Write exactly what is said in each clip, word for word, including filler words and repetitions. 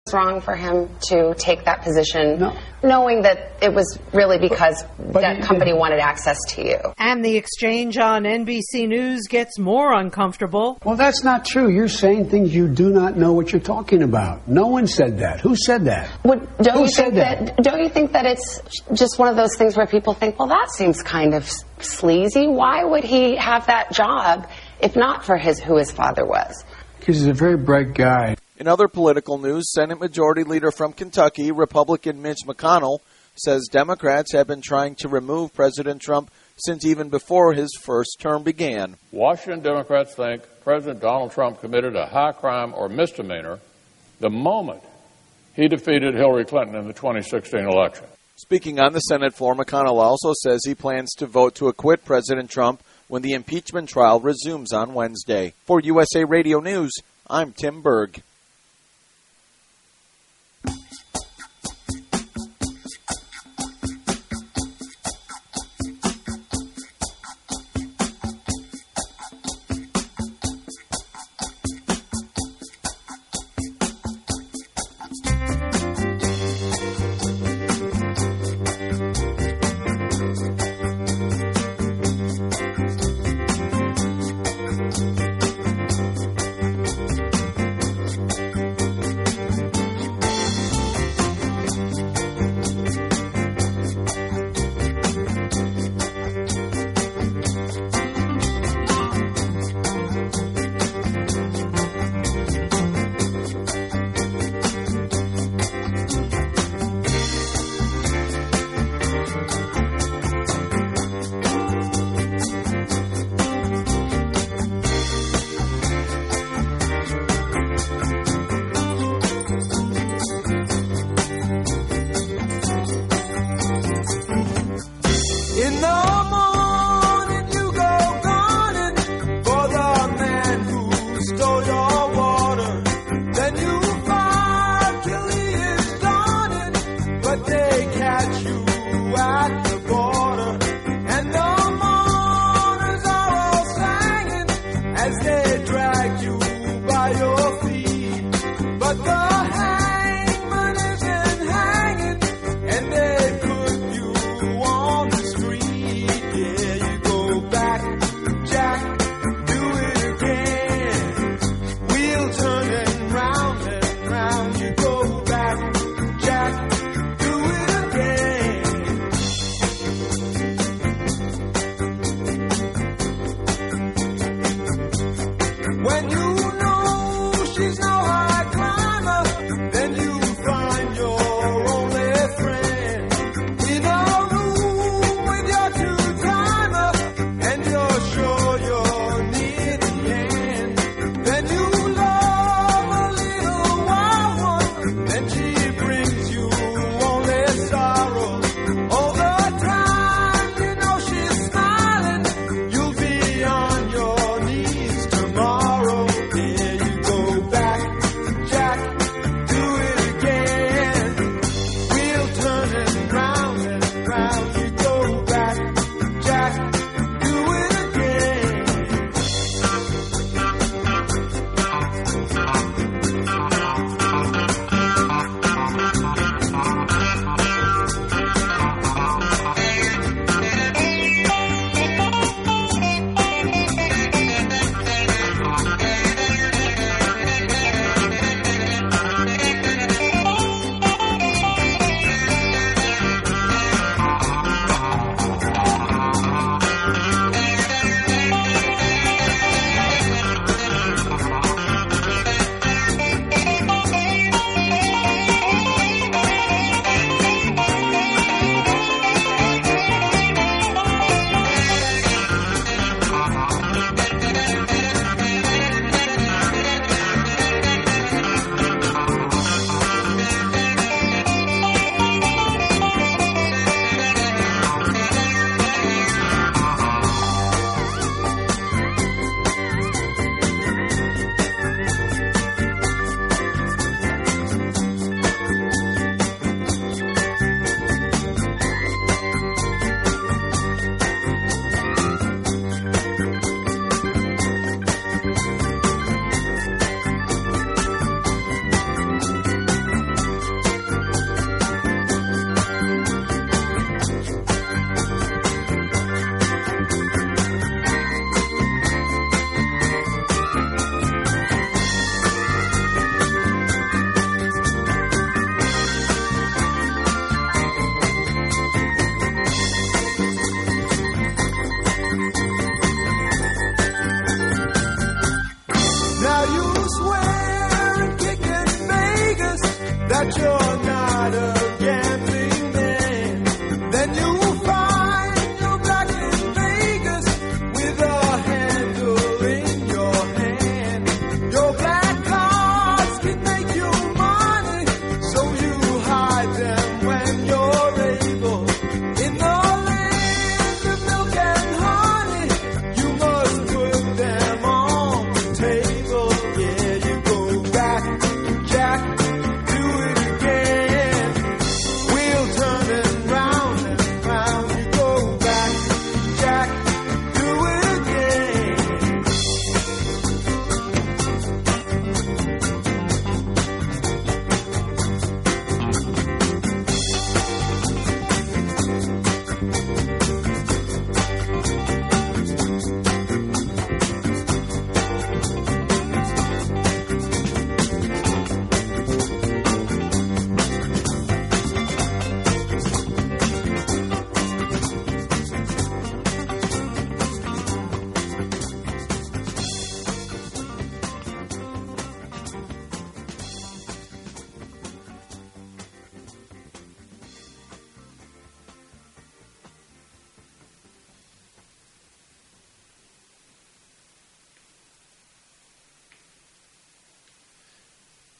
wrong for him to take that position, no. knowing that it was really because but, but that he, company wanted access to you. And the exchange on N B C News gets more uncomfortable. Well, that's not true. You're saying things you do not know what you're talking about. No one said that. Who said that? Would, don't Who you said think that? that? Don't you think that it's just one of those things where people think, well, that seems kind of sleazy. Why would he have that job if not for his who his father was? Because he's a very bright guy. In other political news, Senate Majority Leader from Kentucky, Republican Mitch McConnell, says Democrats have been trying to remove President Trump since even before his first term began. Washington Democrats think President Donald Trump committed a high crime or misdemeanor the moment he defeated Hillary Clinton in the twenty sixteen election. Speaking on the Senate floor, McConnell also says he plans to vote to acquit President Trump when the impeachment trial resumes on Wednesday. For U S A Radio News, I'm Tim Berg.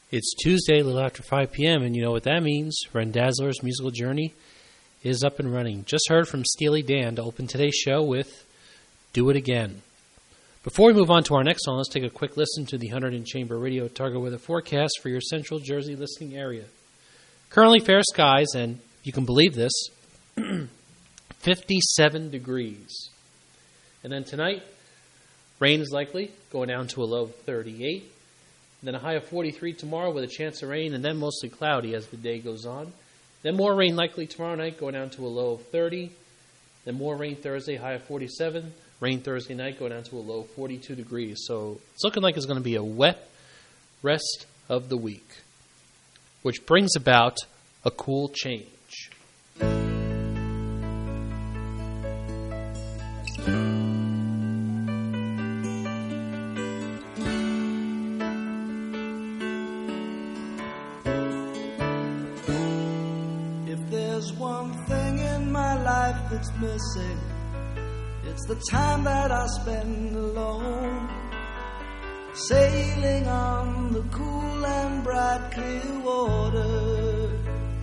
It's Tuesday, a little after five p.m., and you know what that means. Ren Dazzler's musical journey is up and running. Just heard from Steely Dan to open today's show with Do It Again. Before we move on to our next song, let's take a quick listen to the Hunterdon Chamber Radio Target weather forecast for your central Jersey listening area. Currently fair skies, and you can believe this, fifty-seven degrees. And then tonight, rain is likely, going down to a low of thirty-eight. And then a high of forty-three tomorrow with a chance of rain, and then mostly cloudy as the day goes on. Then more rain likely tomorrow night, going down to a low of thirty. Then more rain Thursday, high of forty-seven. Rain Thursday night, going down to a low of forty-two degrees. So it's looking like it's going to be a wet rest of the week, which brings about a cool change. That's missing, it's the time that I spend alone, sailing on the cool and bright clear water.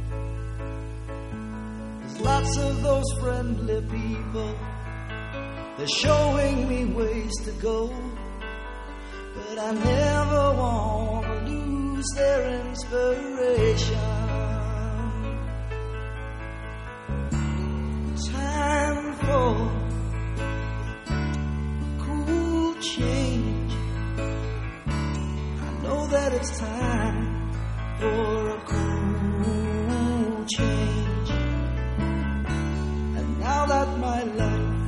There's lots of those friendly people, they're showing me ways to go, but I never want to lose their inspiration. Time for cool change. I know that it's time for a cool change. And now that my life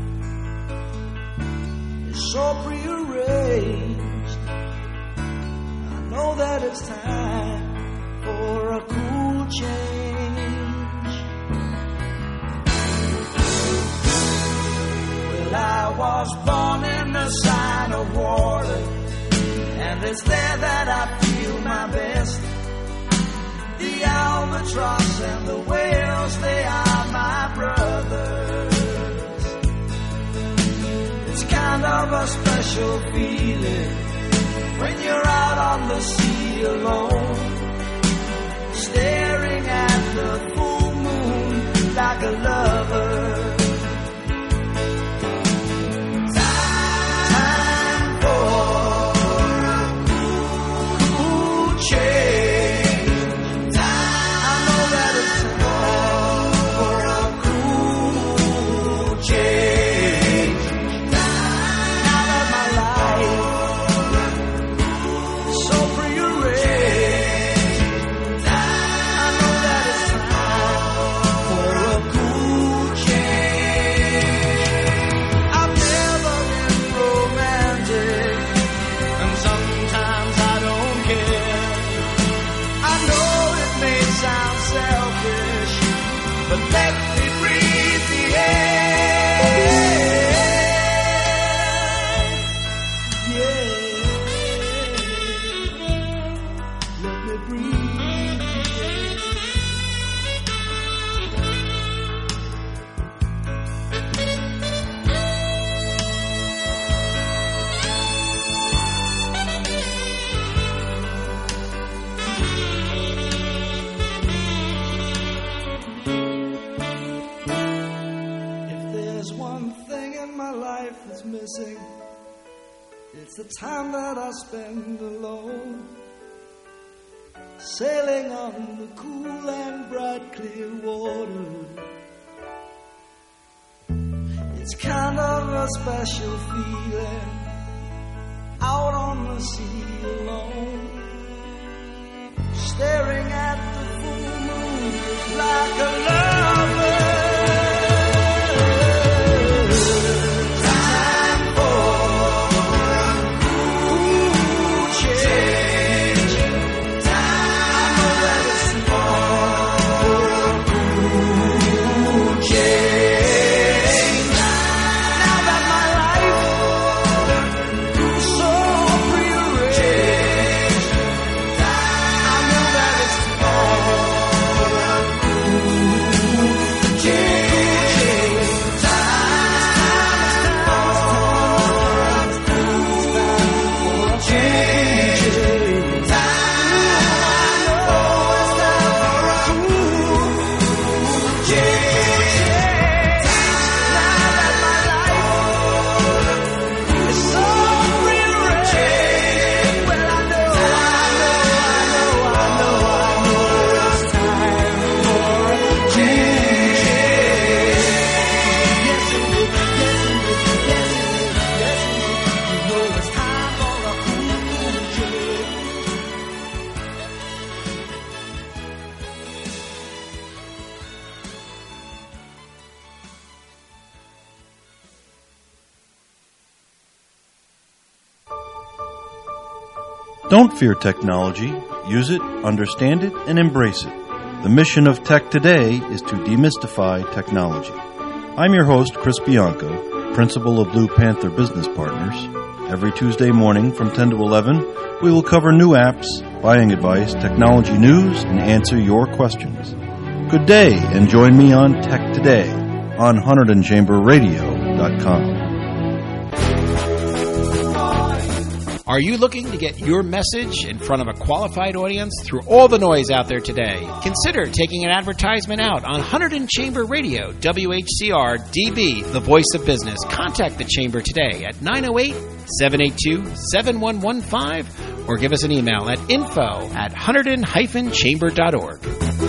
is so prearranged, I know that it's time for a cool change. I was born in the sign of water, and it's there that I feel my best. The albatross and the whales, they are my brothers. It's kind of a special feeling when you're out on the sea alone, staring at the full moon like a lover. It's the time that I spend alone, sailing on the cool and bright clear water. It's kind of a special feeling, out on the sea alone, staring at the full moon like a lover. It's Don't fear technology. Use it, understand it, and embrace it. The mission of Tech Today is to demystify technology. I'm your host, Chris Bianco, principal of Blue Panther Business Partners. Every Tuesday morning from ten to eleven, we will cover new apps, buying advice, technology news, and answer your questions. Good day, and join me on Tech Today on Hunterdon Chamber Radio dot com. Are you looking to get your message in front of a qualified audience through all the noise out there today? Consider taking an advertisement out on Hunterdon Chamber Radio, W H C R D B, the voice of business. Contact the Chamber today at nine oh eight, seven eight two, seven one one five or give us an email at info at hunterdon dash chamber dot org.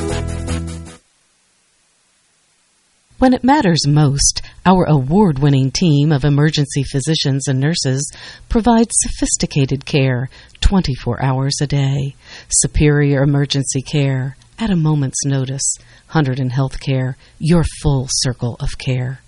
When it matters most, our award-winning team of emergency physicians and nurses provides sophisticated care twenty-four hours a day. Superior emergency care at a moment's notice. Hunterdon Healthcare, your full circle of care.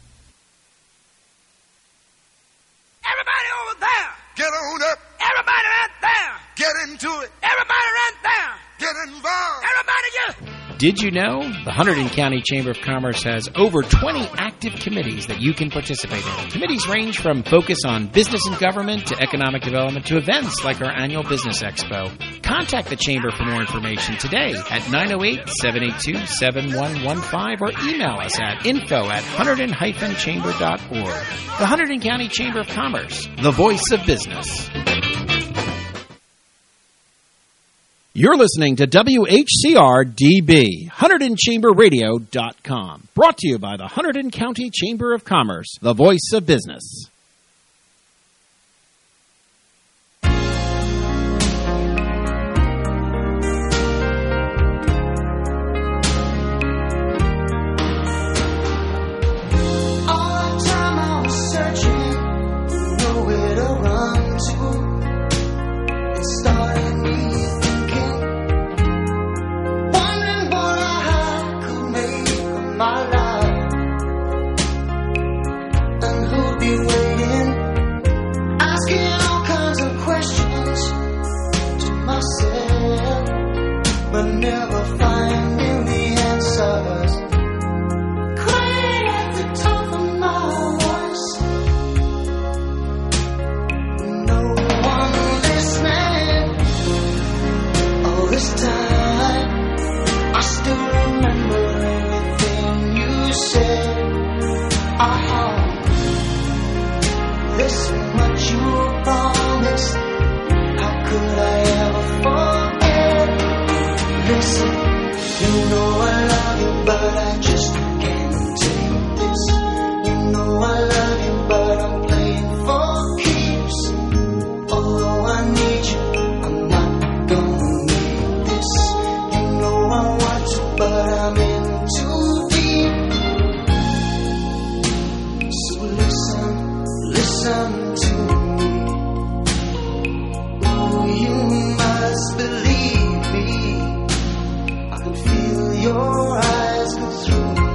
Everybody over there, get on up. Everybody right there, get into it. Everybody right there, get involved. Everybody get... Did you know the Hunterdon County Chamber of Commerce has over twenty active committees that you can participate in? Committees range from focus on business and government to economic development to events like our annual Business Expo. Contact the Chamber for more information today at nine oh eight, seven eight two, seven one one five or email us at info at hunterdon dash chamber dot org. The Hunterdon County Chamber of Commerce, the voice of business. You're listening to W H C R D B, Hunterdon Chamber Radio dot com. Brought to you by the Hunterdon County Chamber of Commerce, the voice of business. Your eyes go through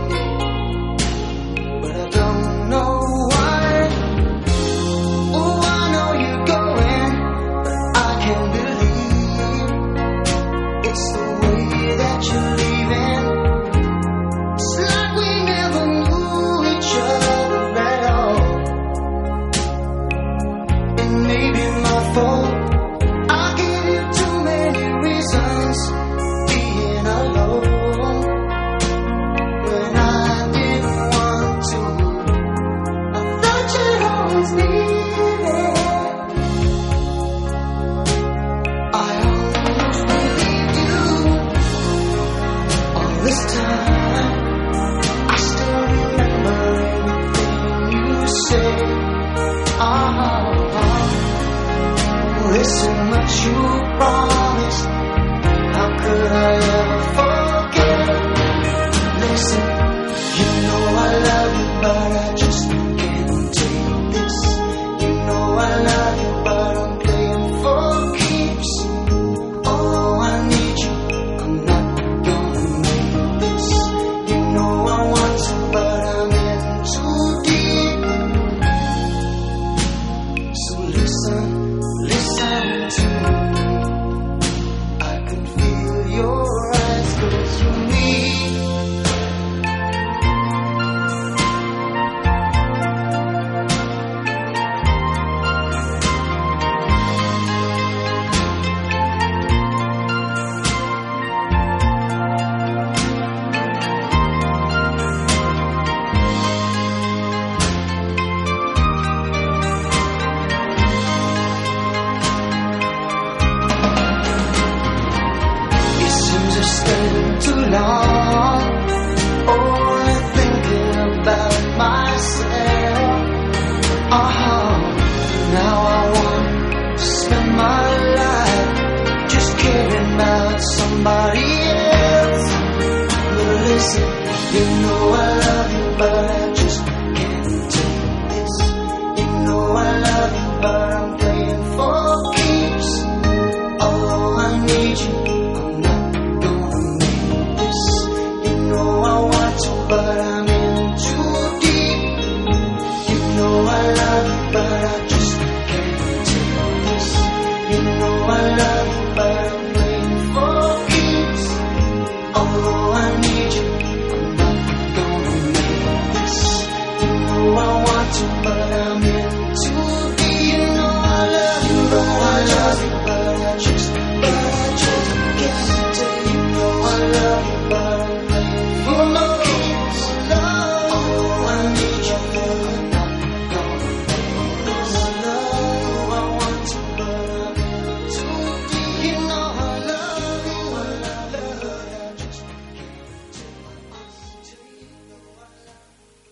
You know I love you, but I just can't take this. You know I love you, but I'm playing for keeps. Although I need you, I'm not gonna make this. You know I want to, but I'm in too deep. You know I love you, but I just can't take this. You know I love you, but I'm playing for keeps. Although I need you, I'm not gonna make this. You know I want to, but I'm in too deep. You know I love you, but I love you, but I just, but I just can't take. You know I love you, but I'm playing for my keeps. Although I need you, I'm not gonna make this. I love you, I want to, but I'm in too deep. You know I love you, I love you, but I just can't take. You know I love you.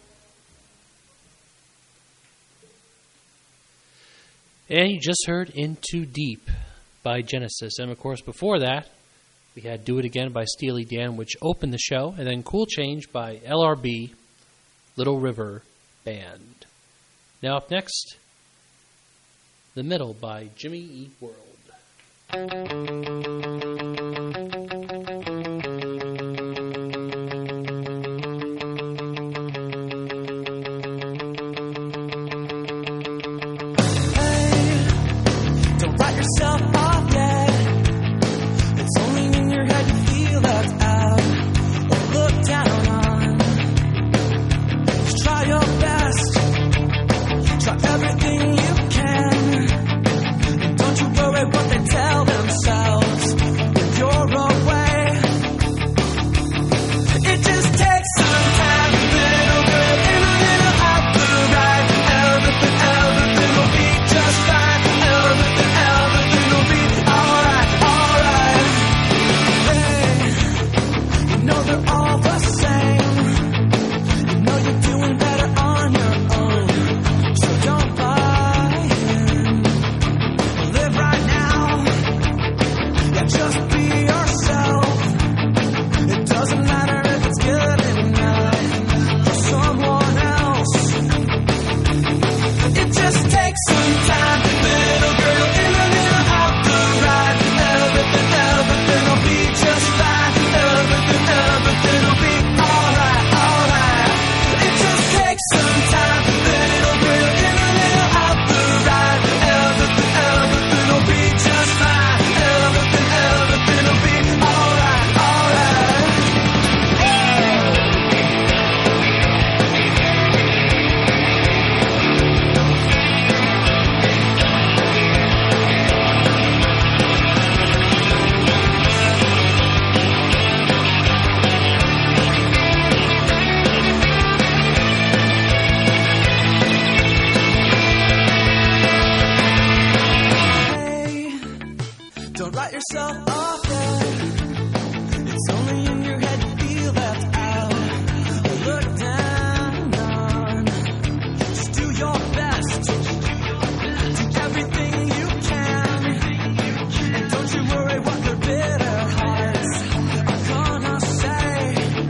And you just heard Into Deep by Genesis. And, of course, before that, we had Do It Again by Steely Dan, which opened the show. And then Cool Change by L R B, Little River Band. Now up next, The Middle by Jimmy Eat World. Don't write yourself off yet. It's only in your head you feel left out or looked down on. Just try your best. Try everything you can. And don't you worry what they tell themselves when you're away. It just takes some time. Little girl in a little out the right. Everything, everything will be just fine. Everything, everything will be alright, alright. Hey, you know they're all the same. You know you're doing better on your own. So don't buy in. Live right now. Yeah, just be yourself. It doesn't matter if it's good enough for someone else. It just takes some time. Little girl in a little out the right. Everything, everything will be just fine. Everything, everything will be alright, alright. It just takes some time. Little girl in a little out the right. Everything, everything will be just fine. Everything, everything will be alright, alright. Don't write yourself off yet. It's only in your head you feel left out or looked down on. Just do your best. Do everything you can. And don't you worry what their bitter hearts are gonna say.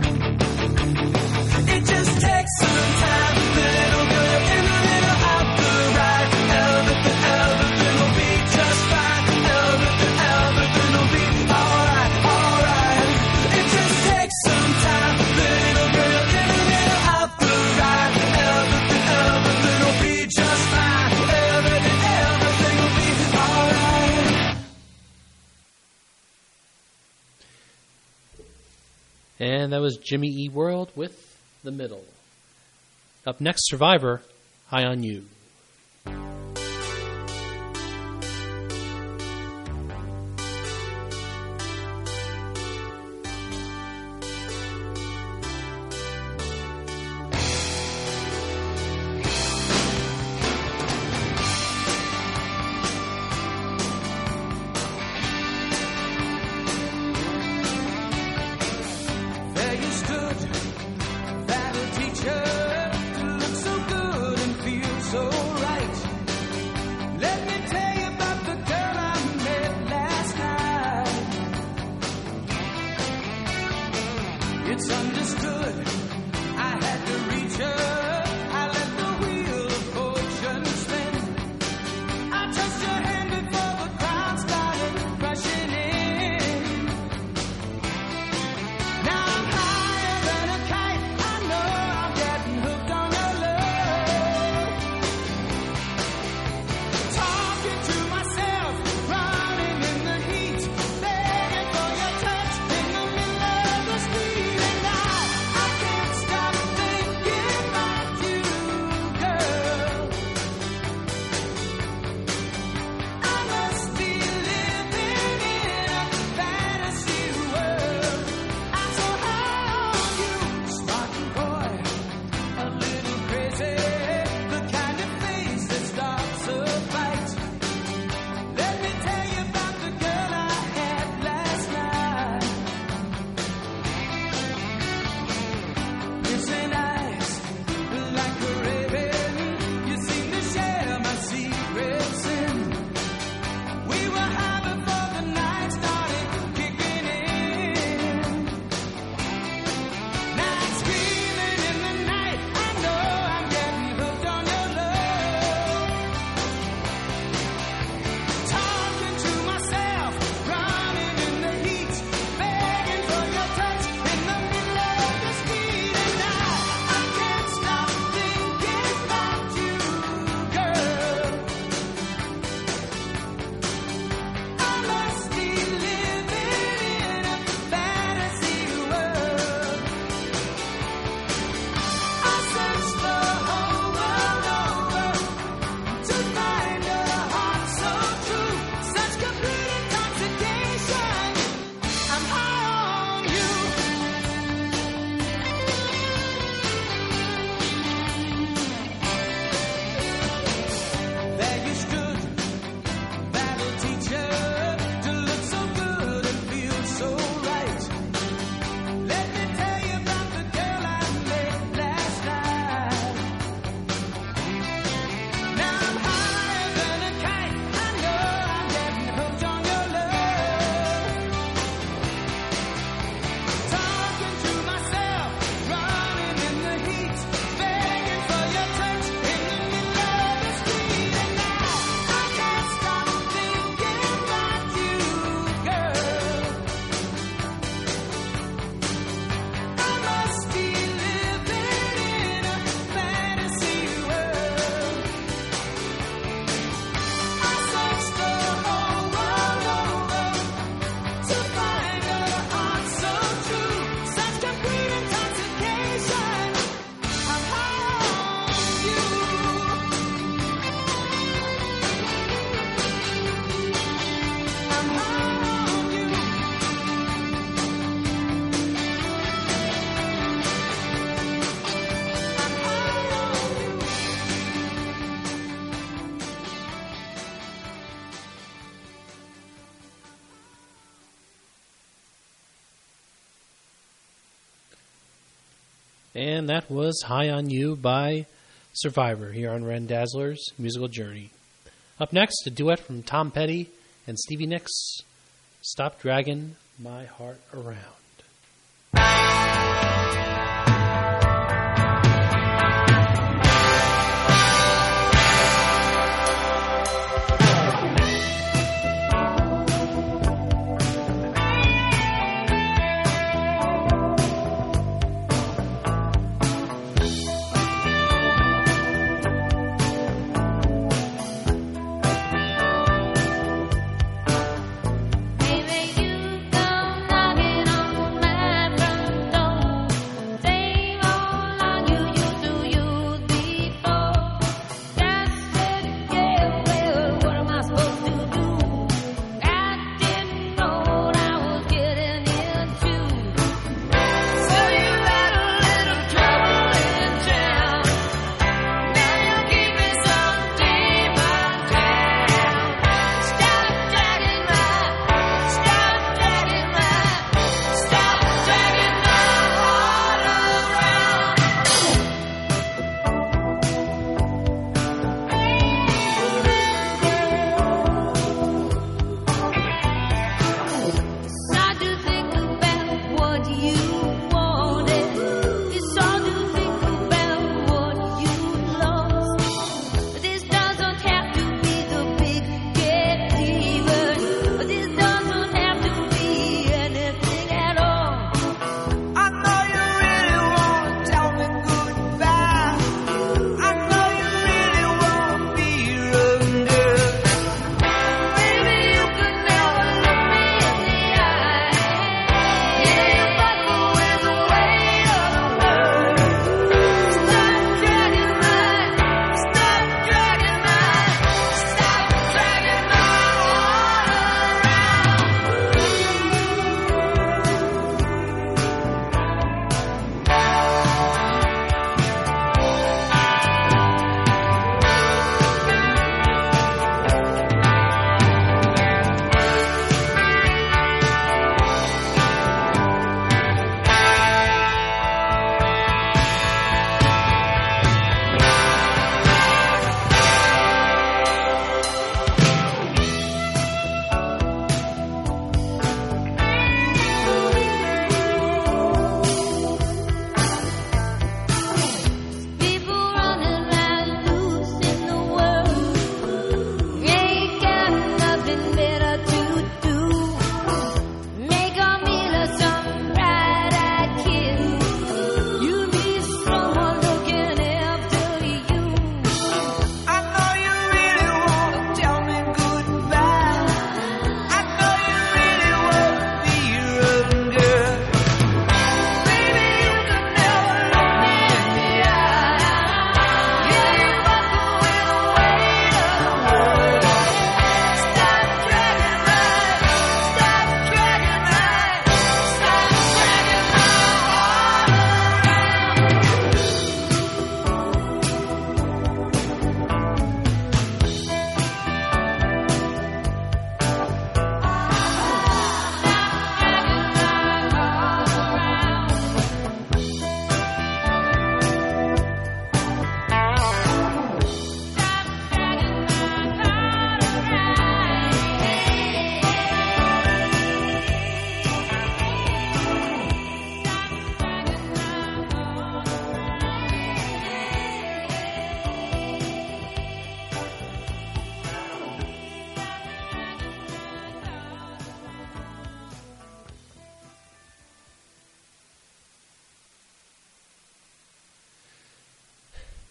It just takes some time. Little girl in a little out the right. Everything, everything will be just fine. Everything, everything will be alright, alright. It just takes some time. Little girl in a little out the right. Everything, everything will be just fine. Everything, everything will be alright. And that was Jimmy E. World with The Middle. Up next, Survivor, High on You. There you stood, battle teacher, looked so good and feel so It's understood I had to reach her. I let the wheel of fortune spin. I touched your hand before the crowd started rushing in. Now I'm higher than a kite. I know I'm getting hooked on your love. Talking to myself, running in the heat, begging for your touch in the middle of the street. And I, I can't stop thinking about you, girl. I must be living in a fantasy world. I'm so high on you, smart and coy, a little crazy, the kind of face that starts a fight. Let me tell you about the girl I had last night. Missing eyes like a raven, you seem to share my secrets in. We were high before the night started kicking in. Now I'm screaming in the night. I know I'm getting hooked on your love. Talking to myself, running in the heat, begging for your touch in the middle of the street. And I, I can't stop thinking about you, girl. I must be living in a fantasy world. I searched the whole world over to find a heart so true, such complete intoxication. I'm high on you. There you stood, battle teacher, to look so good and feel so right. Let me tell you about the girl I met last night. Now I'm higher than a kite. I know I'm getting hooked on your love. Talking to myself, running in the heat, begging for your touch in the middle of the street. And now I can't stop thinking about you, girl. I must be living in a fantasy world. I searched the whole world over to find a heart so true, such complete intoxication. I'm high on you. I'm high on you. And that was High on You by Survivor here on Ren Dazzler's Musical Journey. Up next, a duet from Tom Petty and Stevie Nicks, Stop Dragging My Heart Around. Baby, you come knocking on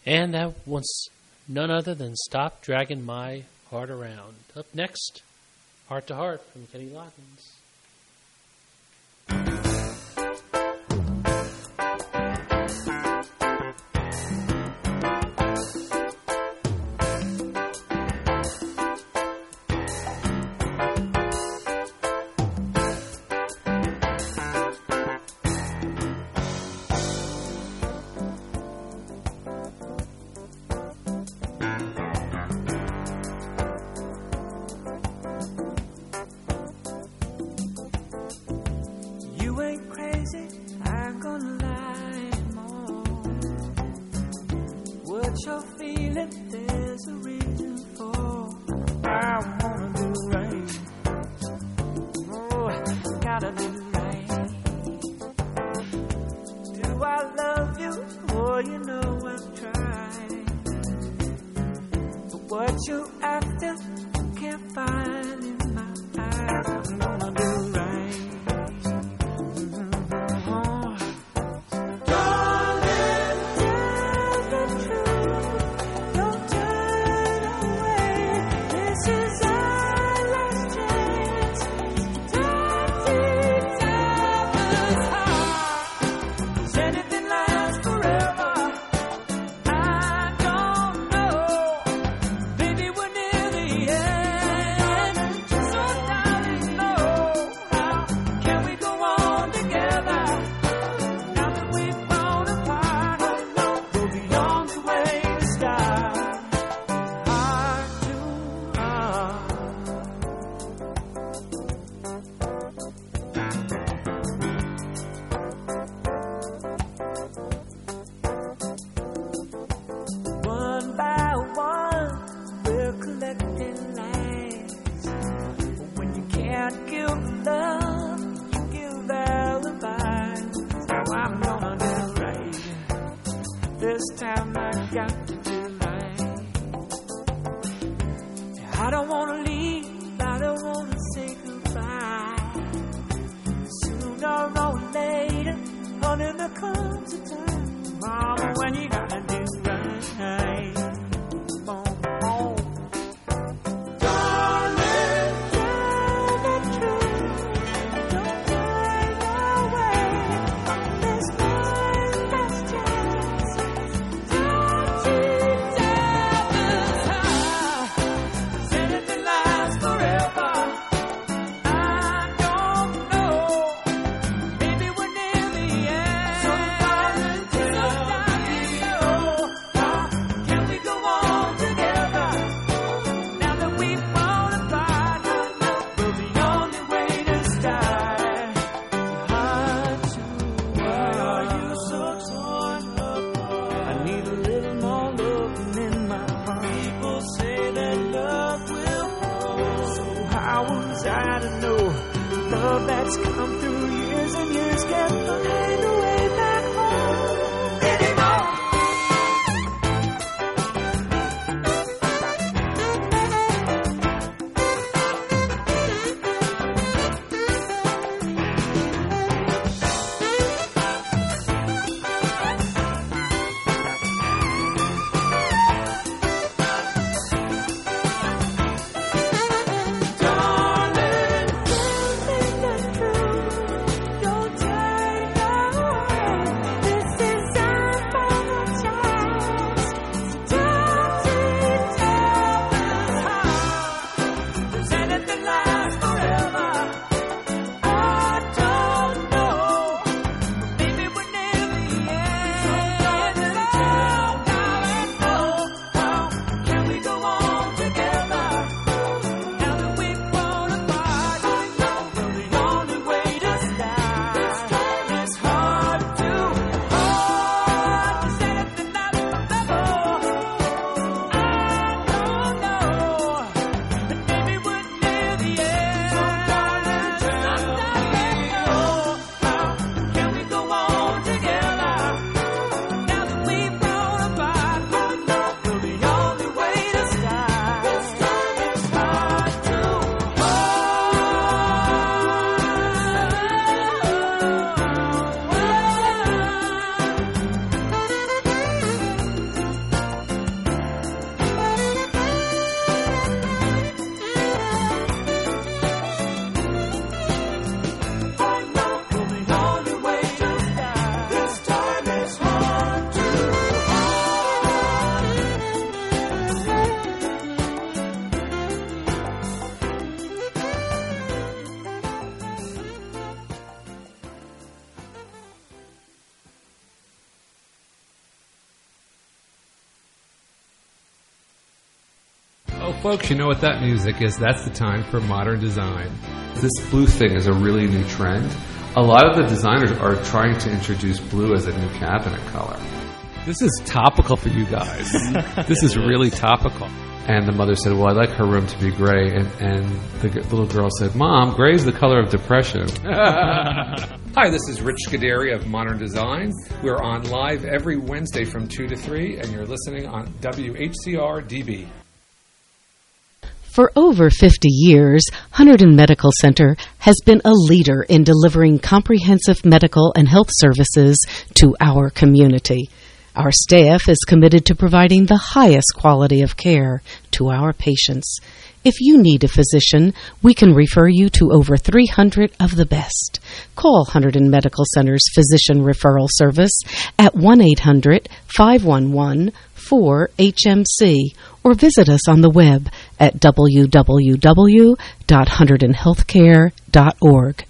And that was none other than Stop Dragging My Heart Around. Up next, Heart to Heart from Kenny Loggins. Darling, Oh, folks, you know what that music is. That's the time for modern design. This blue thing is a really new trend. A lot of the designers are trying to introduce blue as a new cabinet color. This is topical for you guys. This is really topical. And the mother said, well, I like her room to be gray. And, and the g- little girl said, Mom, gray is the color of depression. Hi, this is Rich Scuderi of Modern Design. We're on live every Wednesday from two to three, and you're listening on W H C R D B. For over fifty years, Hunterdon Medical Center has been a leader in delivering comprehensive medical and health services to our community. Our staff is committed to providing the highest quality of care to our patients. If you need a physician, we can refer you to over three hundred of the best. Call Hunterdon Medical Center's Physician Referral Service at one eight hundred, five one one, four H M C or visit us on the web at w w w dot hunterdon healthcare dot org.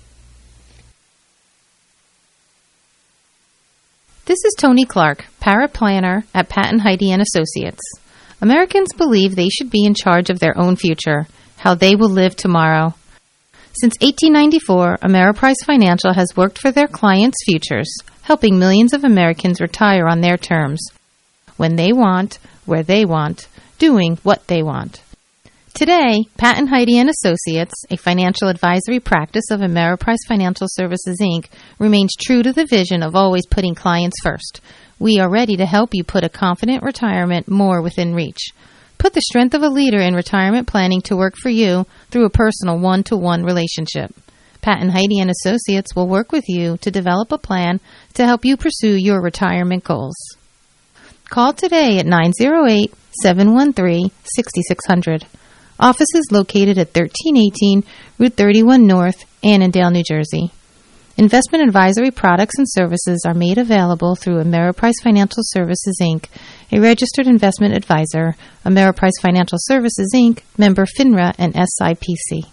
This is Tony Clark, paraplanner at Patton Heide and Associates. Americans believe they should be in charge of their own future, how they will live tomorrow. Since eighteen ninety-four, Ameriprise Financial has worked for their clients' futures, helping millions of Americans retire on their terms, when they want, where they want, doing what they want. Today, Patton Heide and Associates, a financial advisory practice of Ameriprise Financial Services, Incorporated, remains true to the vision of always putting clients first. We are ready to help you put a confident retirement more within reach. Put the strength of a leader in retirement planning to work for you through a personal one-to-one relationship. Patton Heide and Associates will work with you to develop a plan to help you pursue your retirement goals. Call today at nine zero eight, seven one three, six six zero zero. Office is located at thirteen eighteen Route thirty-one North, Annandale, New Jersey. Investment advisory products and services are made available through Ameriprise Financial Services, Incorporated, a registered investment advisor, Ameriprise Financial Services, Incorporated, member FINRA and S I P C.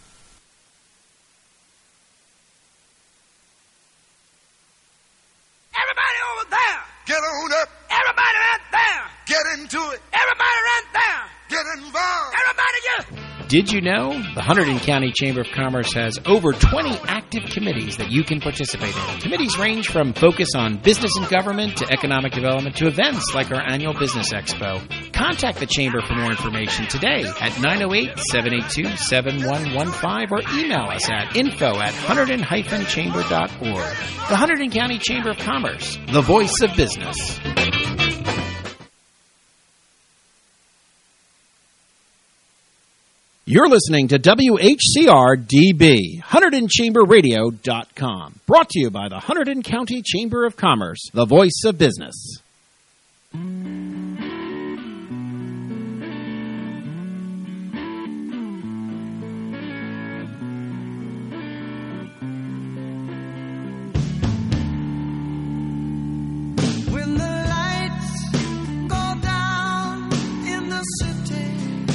Everybody over there, get on up. Everybody right there, get into it. Everybody right there, get involved. Everybody get... Did you know the Hunterdon County Chamber of Commerce has over twenty active committees that you can participate in? Committees range from focus on business and government to economic development to events like our annual Business Expo. Contact the Chamber for more information today at nine oh eight, seven eight two, seven one one five or email us at info at hunterdon dash chamber dot org. The Hunterdon County Chamber of Commerce, the voice of business. You're listening to W H C R D B, Hunterdon Chamber Radio dot com. Brought to you by the Hunterdon County Chamber of Commerce, the voice of business. When the lights go down in the city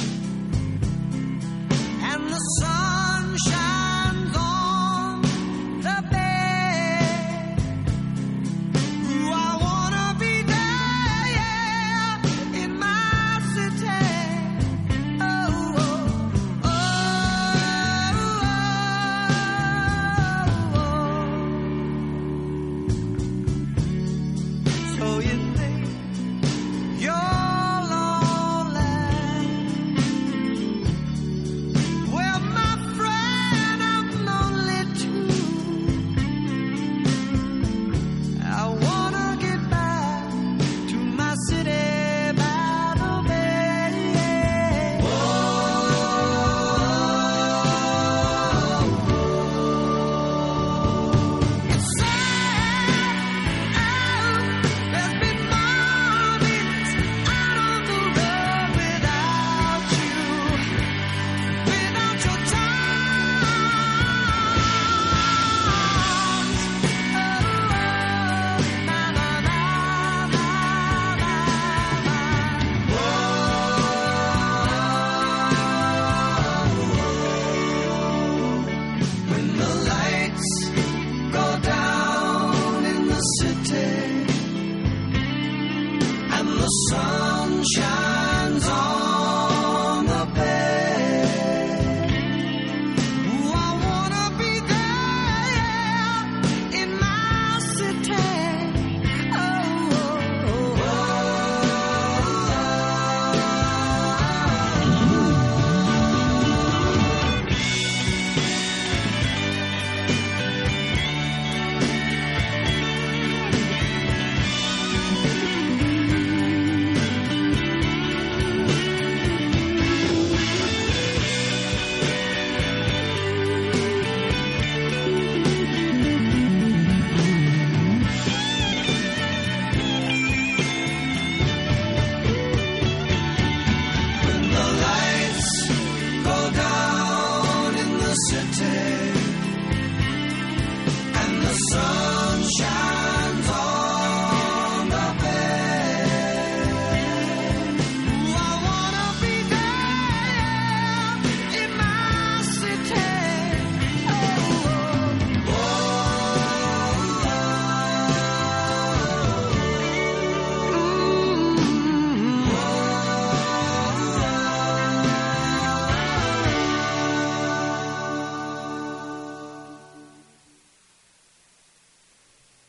and the sun shines on the bay, ooh, I wanna be there, yeah, in my city. Oh, oh, oh, oh, oh. So you think you're lonely? Well, my friend, I'm lonely too. I wanna get back to my city by the bay. Oh, it's sad. There's been mornings out on the road without you, without your charms. Oh, na na na na na. When the lights go down in the city and the sun shines on the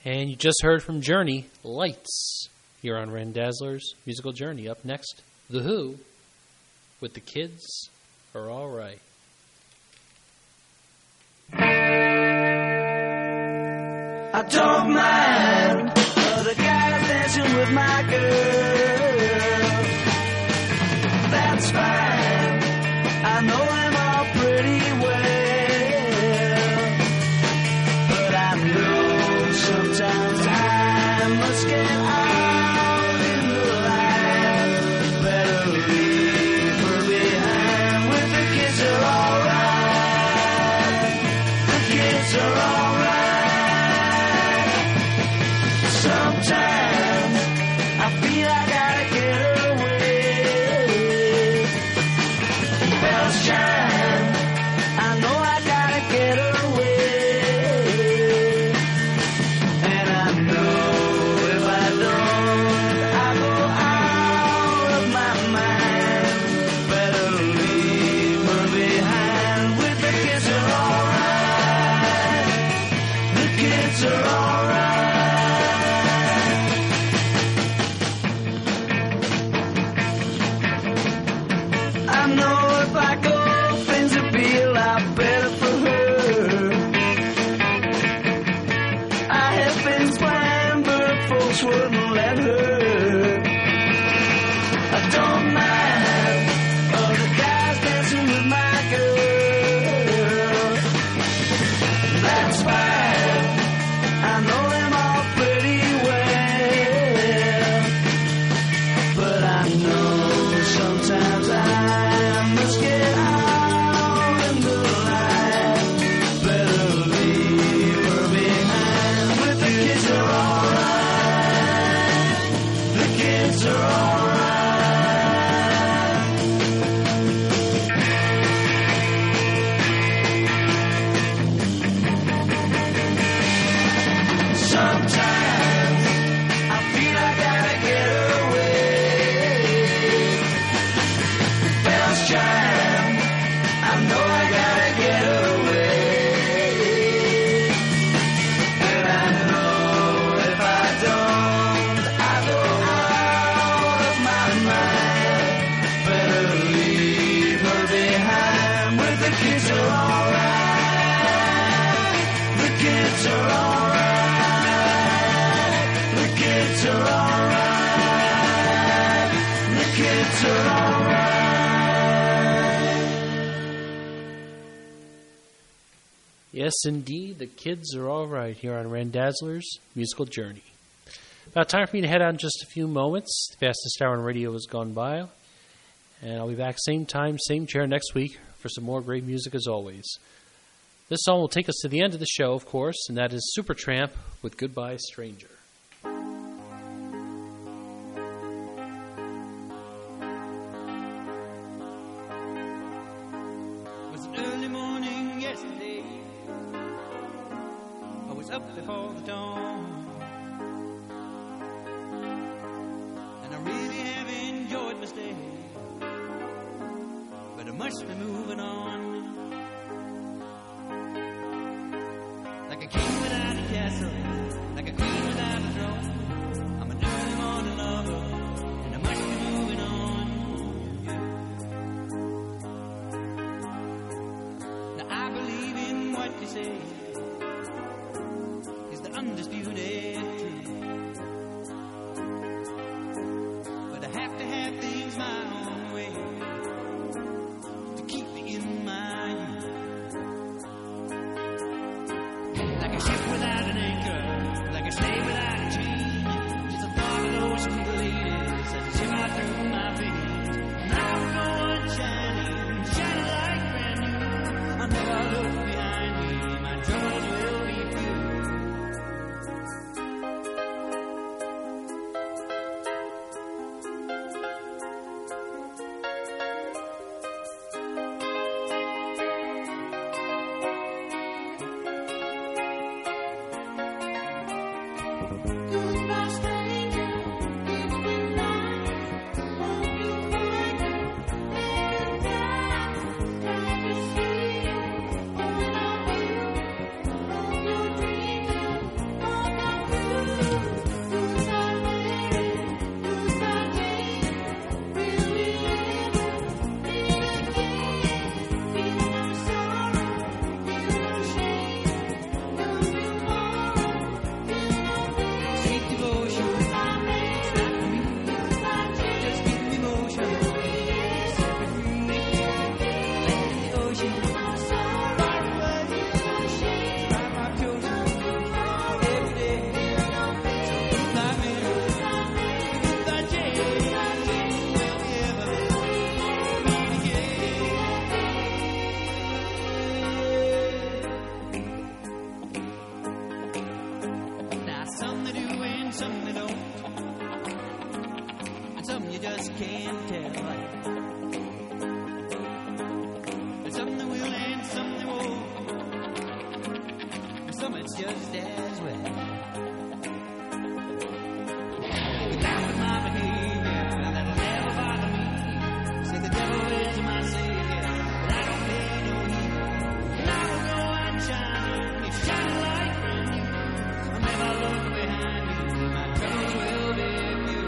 And you just heard from Journey, Lights, here on Randazzler's Musical Journey. Up next, The Who, with The Kids Are All Right. I don't mind other guys dancing with my girl. That's fine. I know them all pretty well. But I know sometimes I must get out in the line. Better leave her behind with the kids are alright. The kids are alright. Sometimes I feel I gotta get away. Bells chime, I know I gotta get away. And I know if I don't, I go out of my mind. Better leave her behind with the kids are alright. The kids are alright. I know if I go, things will be a lot better for her. I had things planned, but folks wouldn't let her. I don't mind other guys dancing with my girl. That's fine. I know them all pretty well. But I know sometimes I must get out in the line. Better leave her behind. But the kids are alright. The kids are alright. Sometimes I feel I gotta get away. Bells chime, I know I gotta get away. And I know if I don't, I go out of my mind. Better leave her behind with the kids are alright. The kids are alright. The kids are alright. The kids are alright. Yes, indeed, the kids are all right here on Randazzler's Musical Journey. About time for me to head out in just a few moments. The fastest hour on radio has gone by. And I'll be back same time, same chair next week for some more great music as always. This song will take us to the end of the show, of course, and that is Supertramp with Goodbye Stranger. It was an early morning yesterday. I was up before the dawn, and I really have enjoyed my stay, but I must be moving on. Like a king without a castle, like a queen without a throne, I'm an early morning lover, and I must be moving on. Now I believe in what you say is the undisputed truth, but I have to have things my own way to keep me in my youth. Like a ship without an anchor, like a slave without a chain, just a thought of those sweet ladies that shimmer through my veins. Now I'm going shining, shining like brand new. I never look behind me, my drum some they don't. And some you just can't tell. And some they will and some they won't. And some it's just as well. You laugh at my behavior, that'll never bother me. Say the devil is my savior, but I don't pay no heed. And I will go on shining, if shining light from you. I'll never look behind me, my troubles will be few.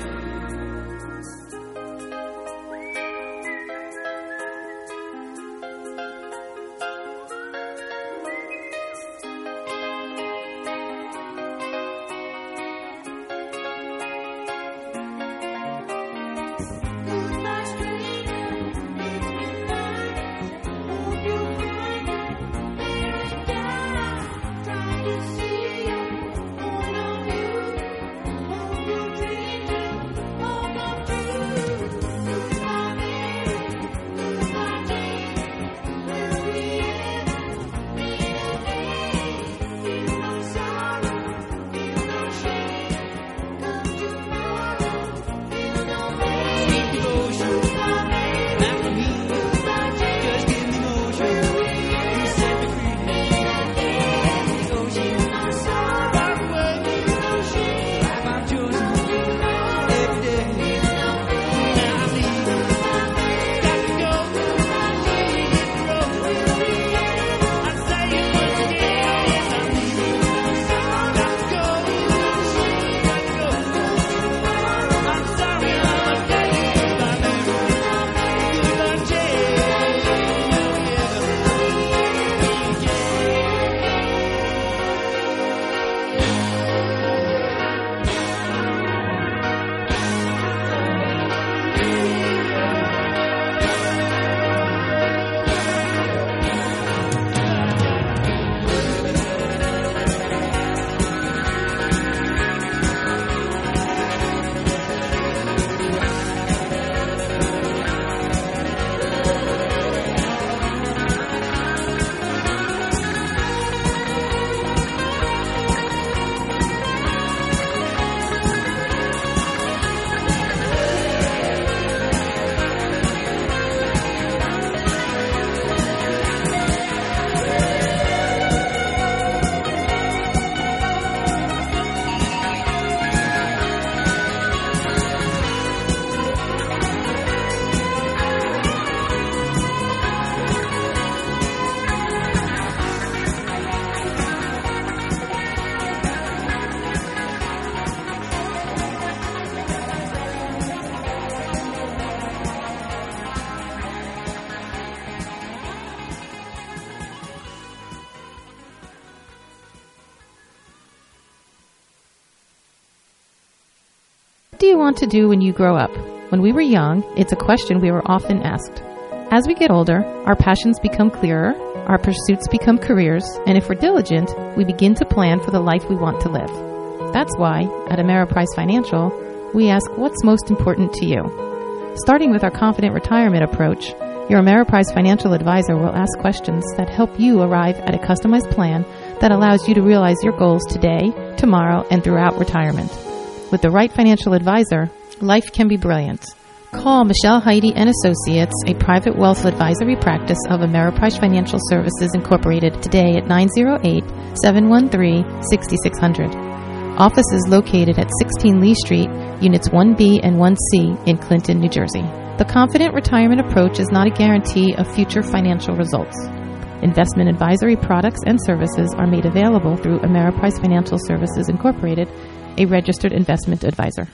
What do you want to do when you grow up? When we were young, it's a question we were often asked. As we get older, our passions become clearer, our pursuits become careers, and if we're diligent, we begin to plan for the life we want to live. That's why, at Ameriprise Financial, we ask what's most important to you. Starting with our Confident Retirement approach, your Ameriprise Financial advisor will ask questions that help you arrive at a customized plan that allows you to realize your goals today, tomorrow, and throughout retirement. With the right financial advisor, life can be brilliant. Call Michelle Heidi and Associates, a private wealth advisory practice of Ameriprise Financial Services Incorporated, today at nine oh eight, seven one three, six six zero zero. Office is located at sixteen Lee Street, Units one B and one C in Clinton, New Jersey. The Confident Retirement approach is not a guarantee of future financial results. Investment advisory products and services are made available through Ameriprise Financial Services Incorporated, a registered investment advisor.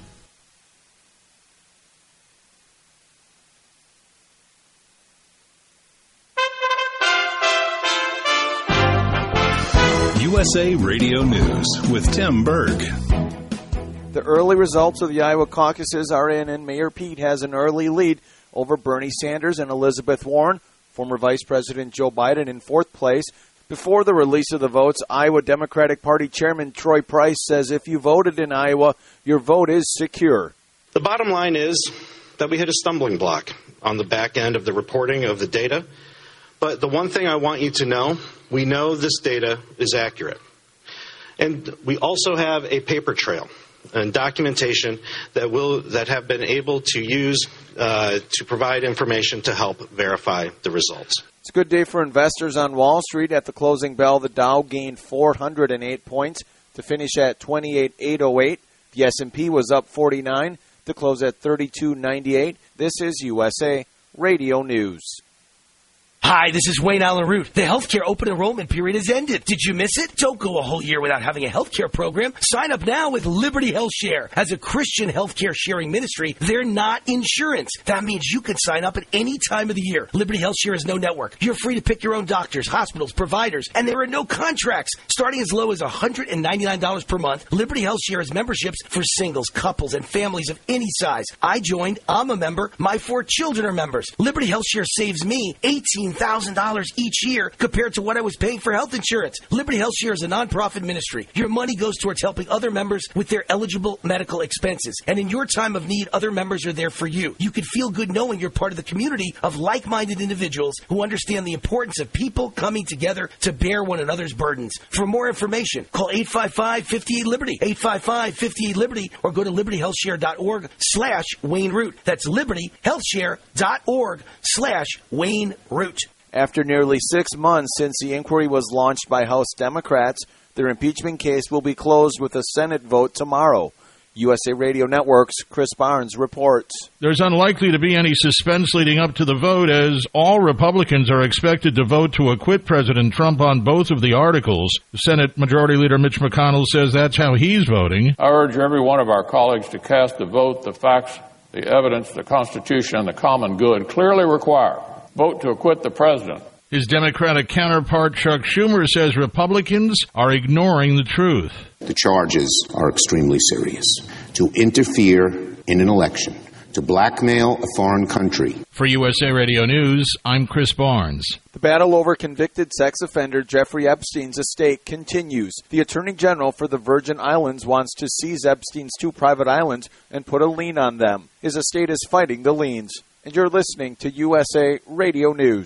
U S A Radio News with Tim Berg. The early results of the Iowa caucuses are in, and Mayor Pete has an early lead over Bernie Sanders and Elizabeth Warren, former Vice President Joe Biden in fourth place. Before the release of the votes, Iowa Democratic Party Chairman Troy Price says if you voted in Iowa, your vote is secure. The bottom line is that we hit a stumbling block on the back end of the reporting of the data. But the one thing I want you to know, we know this data is accurate. And we also have a paper trail and documentation that will that have been able to use uh, to provide information to help verify the results. It's a good day for investors on Wall Street. At the closing bell, the Dow gained four hundred eight points to finish at twenty-eight thousand eight hundred eight. The S and P was up forty-nine to close at thirty-two ninety-eight. This is U S A Radio News. Hi, this is Wayne Allen Root. The healthcare open enrollment period has ended. Did you miss it? Don't go a whole year without having a healthcare program. Sign up now with Liberty Health Share. As a Christian healthcare sharing ministry, they're not insurance. That means you can sign up at any time of the year. Liberty Health Share is no network. You're free to pick your own doctors, hospitals, providers, and there are no contracts. Starting as low as one hundred ninety-nine dollars per month, Liberty Health Share has memberships for singles, couples, and families of any size. I joined. I'm a member. My four children are members. Liberty Health Share saves me eighteen thousand dollars each year compared to what I was paying for health insurance. Liberty Health Share is a nonprofit ministry. Your money goes towards helping other members with their eligible medical expenses. And in your time of need, other members are there for you. You can feel good knowing you're part of the community of like-minded individuals who understand the importance of people coming together to bear one another's burdens. For more information, call eight five five, five eight, Liberty, eight five five, five eight, Liberty, or go to liberty health share dot org slash Wayne Root. That's liberty health share dot org slash Wayne Root. After nearly six months since the inquiry was launched by House Democrats, their impeachment case will be closed with a Senate vote tomorrow. U S A Radio Network's Chris Barnes reports. There's unlikely to be any suspense leading up to the vote, as all Republicans are expected to vote to acquit President Trump on both of the articles. Senate Majority Leader Mitch McConnell says that's how he's voting. I urge every one of our colleagues to cast the vote the facts, the evidence, the Constitution, and the common good clearly require. Vote to acquit the president. His Democratic counterpart Chuck Schumer says Republicans are ignoring the truth. The charges are extremely serious. To interfere in an election, to blackmail a foreign country. For U S A Radio News, I'm Chris Barnes. The battle over convicted sex offender Jeffrey Epstein's estate continues. The Attorney General for the Virgin Islands wants to seize Epstein's two private islands and put a lien on them. His estate is fighting the liens. And you're listening to U S A Radio News.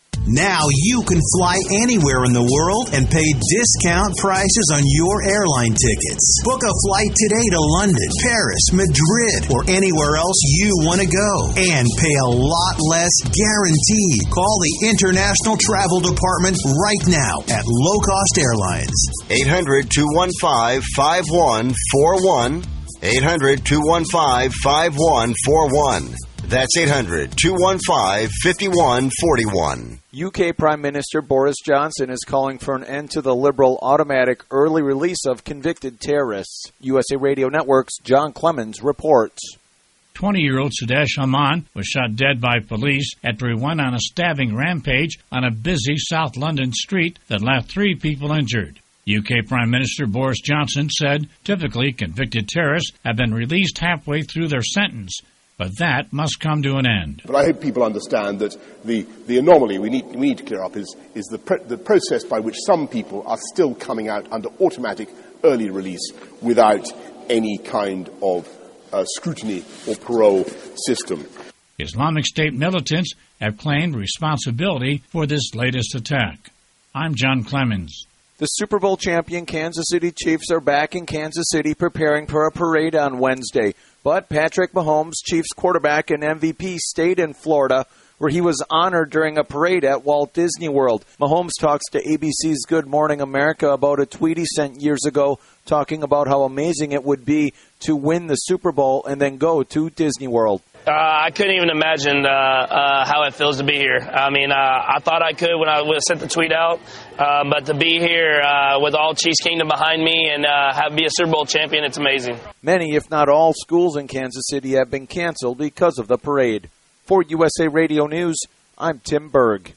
Now you can fly anywhere in the world and pay discount prices on your airline tickets. Book a flight today to London, Paris, Madrid, or anywhere else you want to go. And pay a lot less guaranteed. Call the International Travel Department right now at Low Cost Airlines. eight hundred, two one five, five one four one. eight hundred, two one five, five one four one. That's eight hundred, two one five, five one four one. U K Prime Minister Boris Johnson is calling for an end to the liberal automatic early release of convicted terrorists. U S A Radio Network's John Clemens reports. twenty-year-old Sudesh Haman was shot dead by police after he went on a stabbing rampage on a busy South London street that left three people injured. U K Prime Minister Boris Johnson said typically convicted terrorists have been released halfway through their sentence. But that must come to an end. But I hope people understand that the, the anomaly we need, we need to clear up is, is the, pr- the process by which some people are still coming out under automatic early release without any kind of uh, scrutiny or parole system. Islamic State militants have claimed responsibility for this latest attack. I'm John Clemens. The Super Bowl champion Kansas City Chiefs are back in Kansas City preparing for a parade on Wednesday. But Patrick Mahomes, Chiefs quarterback and M V P, stayed in Florida, where he was honored during a parade at Walt Disney World. Mahomes talks to A B C's Good Morning America about a tweet he sent years ago talking about how amazing it would be to win the Super Bowl and then go to Disney World. Uh, I couldn't even imagine uh, uh, how it feels to be here. I mean, uh, I thought I could when I sent the tweet out, uh, but to be here uh, with all Chiefs Kingdom behind me and uh, have be a Super Bowl champion, it's amazing. Many, if not all, schools in Kansas City have been canceled because of the parade. For U S A Radio News, I'm Tim Berg.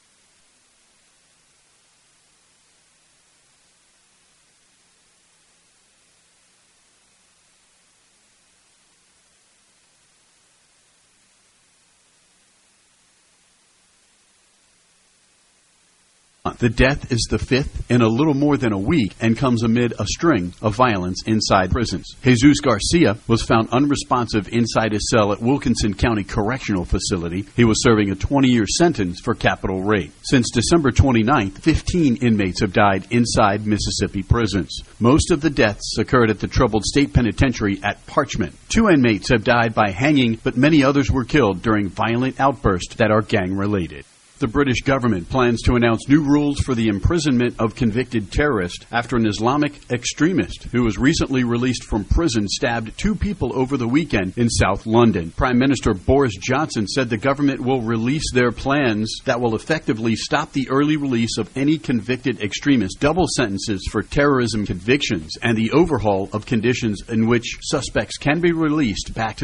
The death is the fifth in a little more than a week and comes amid a string of violence inside prisons. Jesus Garcia was found unresponsive inside his cell at Wilkinson County Correctional Facility. He was serving a twenty-year sentence for capital rape. Since December twenty-ninth, fifteen inmates have died inside Mississippi prisons. Most of the deaths occurred at the troubled state penitentiary at Parchment. Two inmates have died by hanging, but many others were killed during violent outbursts that are gang-related. The British government plans to announce new rules for the imprisonment of convicted terrorists after an Islamic extremist who was recently released from prison stabbed two people over the weekend in South London. Prime Minister Boris Johnson said the government will release their plans that will effectively stop the early release of any convicted extremists, double sentences for terrorism convictions, and the overhaul of conditions in which suspects can be released back to